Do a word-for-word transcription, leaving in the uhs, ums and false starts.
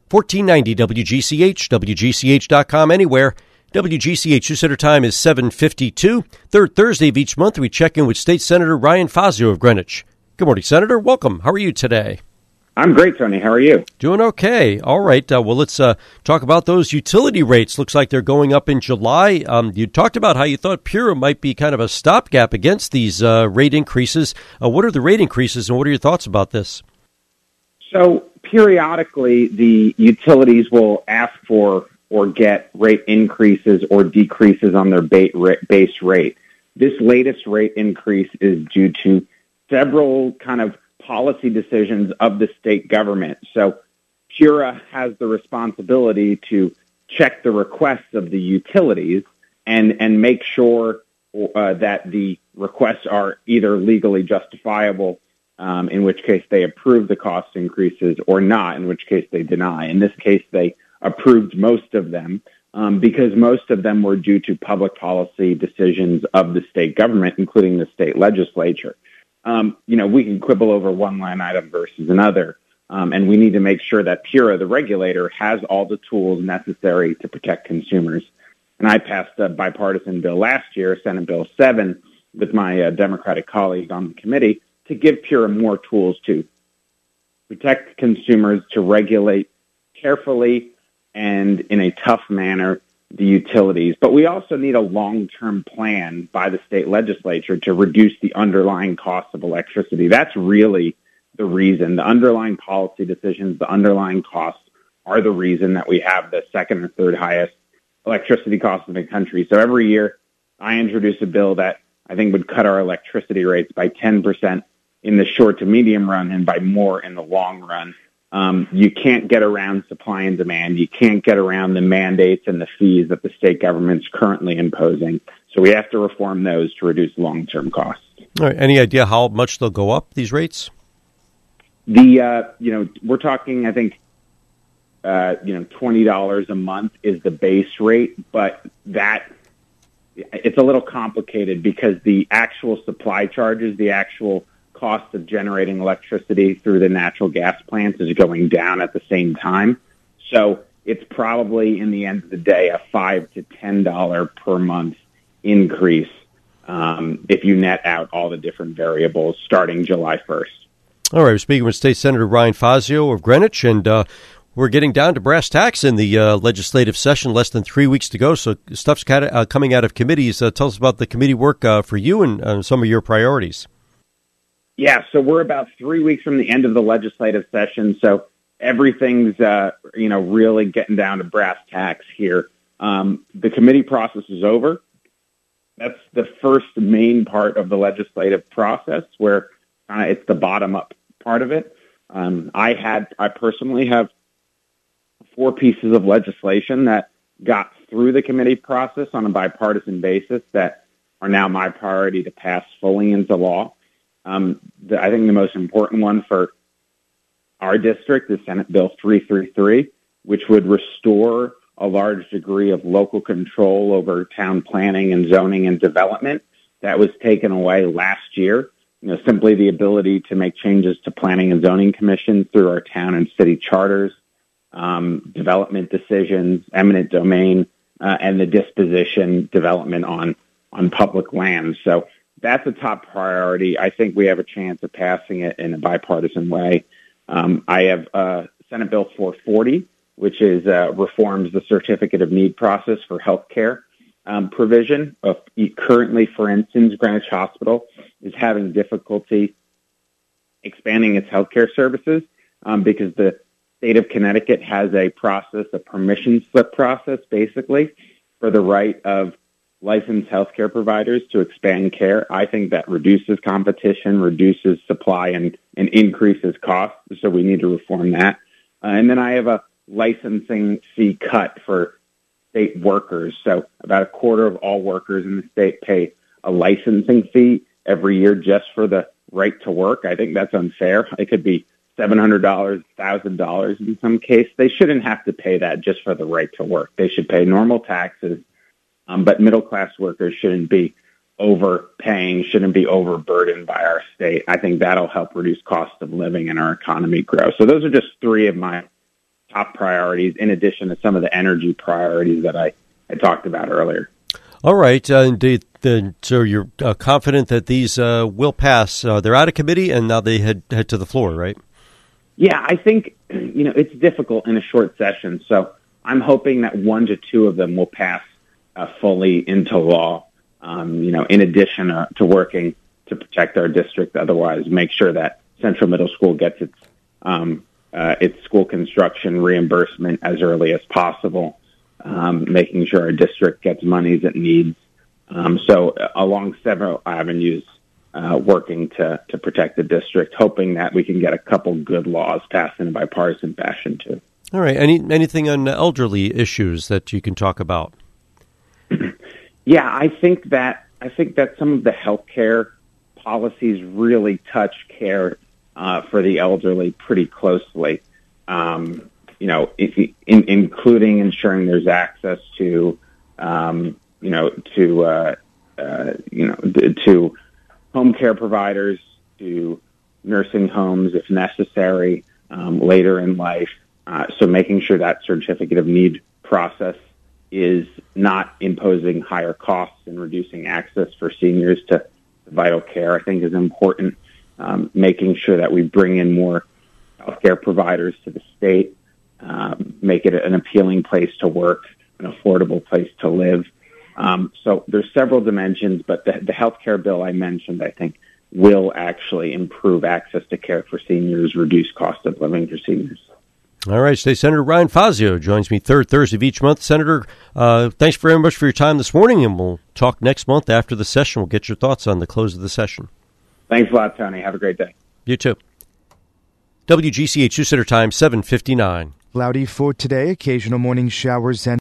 fourteen ninety W G C H, W G C H dot com, anywhere. W G C H News Center time is seven fifty-two. Third Thursday of each month, we check in with State Senator Ryan Fazio of Greenwich. Good morning, Senator. Welcome. How are you today? I'm great, Tony. How are you? Doing okay. All right. Uh, well, let's uh, talk about those utility rates. Looks like they're going up in July. Um, you talked about how you thought PURA might be kind of a stopgap against these uh, rate increases. Uh, what are the rate increases, and what are your thoughts about this? So periodically, the utilities will ask for or get rate increases or decreases on their base rate. This latest rate increase is due to several kind of policy decisions of the state government. So PURA has the responsibility to check the requests of the utilities and, and make sure uh, that the requests are either legally justifiable, um, in which case they approve the cost increases, or not, in which case they deny. In this case, they approved most of them um, because most of them were due to public policy decisions of the state government, including the state legislature. Um, you know, we can quibble over one line item versus another, um, and we need to make sure that PURA, the regulator, has all the tools necessary to protect consumers. And I passed a bipartisan bill last year, Senate Bill seven, with my uh, Democratic colleague on the committee, to give PURA more tools to protect consumers, to regulate carefully and in a tough manner the utilities. But we also need a long-term plan by the state legislature to reduce the underlying cost of electricity. That's really the reason. The underlying policy decisions, the underlying costs are the reason that we have the second or third highest electricity costs in the country. So every year I introduce a bill that I think would cut our electricity rates by ten percent in the short to medium run and by more in the long run. Um, you can't get around supply and demand. You can't get around the mandates and the fees that the state government's currently imposing. So we have to reform those to reduce long-term costs. All right. Any idea how much they'll go up, these rates? The, uh, you know, we're talking, I think, uh, you know, twenty dollars a month is the base rate, but that, it's a little complicated because the actual supply charges, the actual cost of generating electricity through the natural gas plants is going down at the same time. So it's probably, in the end of the day, a five to ten dollars per month increase um, if you net out all the different variables starting July first. All right, we're speaking with State Senator Ryan Fazio of Greenwich, and uh, we're getting down to brass tacks in the uh, legislative session, less than three weeks to go. So stuff's kind of, uh, coming out of committees. Uh, tell us about the committee work uh, for you and uh, some of your priorities. Yeah, so we're about three weeks from the end of the legislative session, so everything's, uh, you know, really getting down to brass tacks here. Um, the committee process is over. That's the first main part of the legislative process, where uh, it's the bottom-up part of it. Um, I had, I personally have four pieces of legislation that got through the committee process on a bipartisan basis that are now my priority to pass fully into law. Um, the, I think the most important one for our district is Senate Bill three thirty-three, which would restore a large degree of local control over town planning and zoning and development that was taken away last year. You know, simply the ability to make changes to planning and zoning commissions through our town and city charters, um, development decisions, eminent domain, uh, and the disposition development on, on public land. So that's a top priority. I think we have a chance of passing it in a bipartisan way. Um, I have uh, Senate Bill four forty, which is uh, reforms the certificate of need process for healthcare um, provision. Of, currently, for instance, Greenwich Hospital is having difficulty expanding its healthcare services um, because the state of Connecticut has a process, a permission slip process, basically, for the right of licensed healthcare providers to expand care. I think that reduces competition, reduces supply, and, and increases costs. So we need to reform that. Uh, and then I have a licensing fee cut for state workers. So about a quarter of all workers in the state pay a licensing fee every year just for the right to work. I think that's unfair. It could be seven hundred dollars, one thousand dollars in some case. They shouldn't have to pay that just for the right to work. They should pay normal taxes. Um, but middle-class workers shouldn't be overpaying, shouldn't be overburdened by our state. I think that'll help reduce cost of living and our economy grow. So those are just three of my top priorities, in addition to some of the energy priorities that I, I talked about earlier. All right. Uh, indeed. Then, so you're uh, confident that these uh, will pass. Uh, they're out of committee, and now they head head to the floor, right? Yeah, I think, you know, it's difficult in a short session. So I'm hoping that one to two of them will pass uh, fully into law, um, you know, in addition uh, to working to protect our district. Otherwise, make sure that Central Middle School gets its um, uh, its school construction reimbursement as early as possible, um, making sure our district gets monies it needs. Um, so uh, along several avenues, uh, working to, to protect the district, hoping that we can get a couple good laws passed in a bipartisan fashion, too. All right. Any anything on elderly issues that you can talk about? Yeah, I think that I think that some of the healthcare policies really touch care uh, for the elderly pretty closely. Um, you know, if, in, including ensuring there's access to um, you know, to, uh, uh, you know, to home care providers, to nursing homes if necessary, um, later in life. Uh, so making sure that certificate of need process is not imposing higher costs and reducing access for seniors to vital care, I think is important. Um, making sure that we bring in more healthcare providers to the state, um, make it an appealing place to work, an affordable place to live. Um, so there's several dimensions, but the, the healthcare bill I mentioned, I think, will actually improve access to care for seniors, reduce cost of living for seniors. All right. State Senator Ryan Fazio joins me third Thursday of each month. Senator, uh, thanks very much for your time this morning, and we'll talk next month after the session. We'll get your thoughts on the close of the session. Thanks a lot, Tony. Have a great day. You too. W G C H News Center time, seven fifty-nine. Cloudy for today, occasional morning showers and